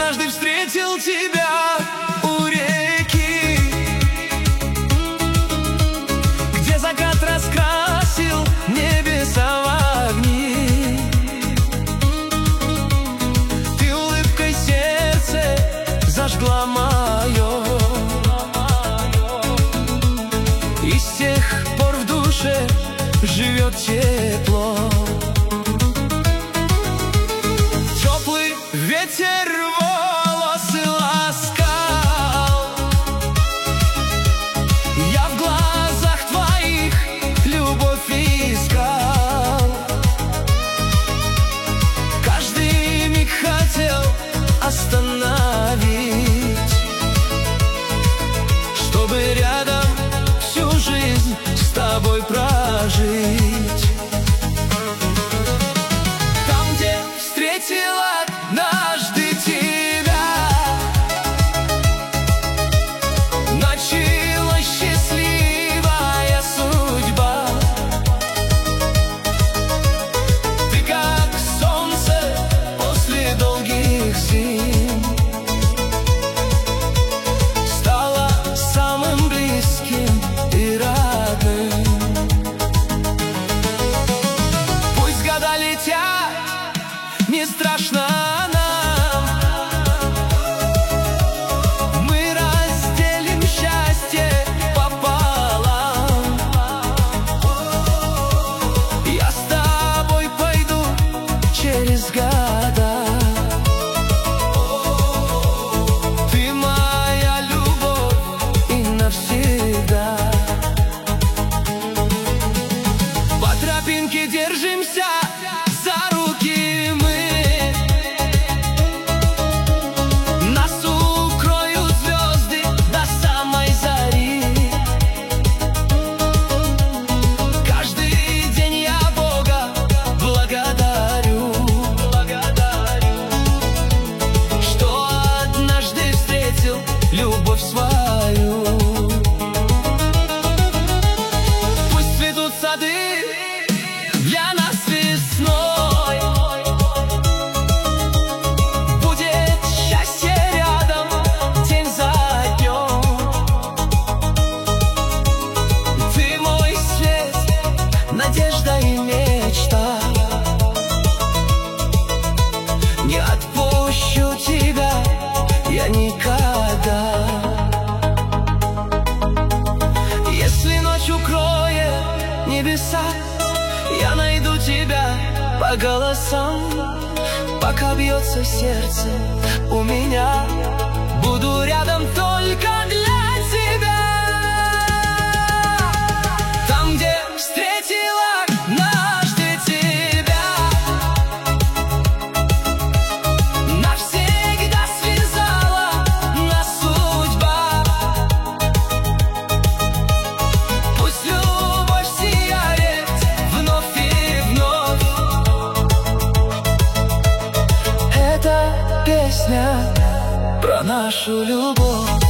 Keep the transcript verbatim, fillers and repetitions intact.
однажды встретил тебя у реки, где закат раскрасил небеса в огни. Ты улыбкой сердце зажгла мое, и с тех пор в душе живет тепло. Теплый ветер волосы ласкал, я в глазах твоих любовь искал. Каждый миг хотел остановить, чтобы рядом всю жизнь с тобой прожить. Там, где встретила однажды тебя, началась счастливая судьба. Ты как солнце после долгих зим стала самым близким и родным. Пусть года летят, не страшно нам, мы разделим счастье пополам. Я с тобой пойду через года, ты моя любовь и навсегда. По тропинке держимся за руки мы, нас укроют звезды до самой зари. Каждый день я Бога благодарю, что однажды встретил любовь свою. Пусть цветут сады для нас весной, будет счастье рядом день за днем. Ты мой свет, надежда и мечта, не отпущу тебя я никогда. Если ночь укроет небеса, я найду тебя по голосам. Пока бьется сердце у меня, буду рядом только для тебя. Там, где встретила однажды тебя, навсегда связала нас судьба. Пусть любовь сияет вновь и вновь. Эта песня про нашу любовь.